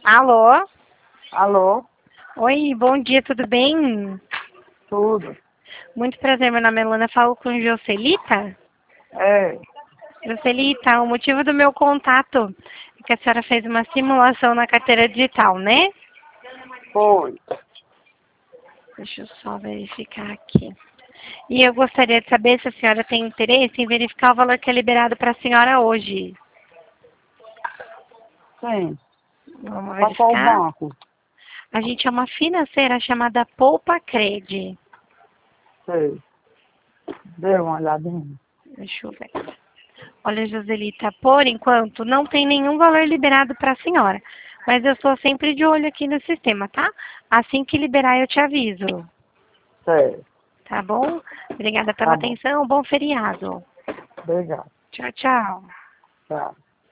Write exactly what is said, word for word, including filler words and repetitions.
Alô? Alô? Oi, bom dia, tudo bem? Tudo. Muito prazer, meu nome é Luana, falo com Jocelita. É, Jocelita, o motivo do meu contato é que a senhora fez uma simulação na carteira digital, né? foi. Deixa eu só verificar aqui. E eu gostaria de saber se a senhora tem interesse em verificar o valor que é liberado para a senhora hoje. Sim. Vamos Pra qual verificar? banco? A gente é uma financeira chamada Poupa Cred. Sei. Dê uma olhadinha. Deixa eu ver. Olha, Joselita, por enquanto não tem nenhum valor liberado para a senhora. Mas eu estou sempre de olho aqui no sistema, tá? Assim que liberar eu te aviso. Sei. Tá bom? Obrigada pela Tá bom. atenção. Bom feriado. Obrigado. Tchau, tchau. Tchau.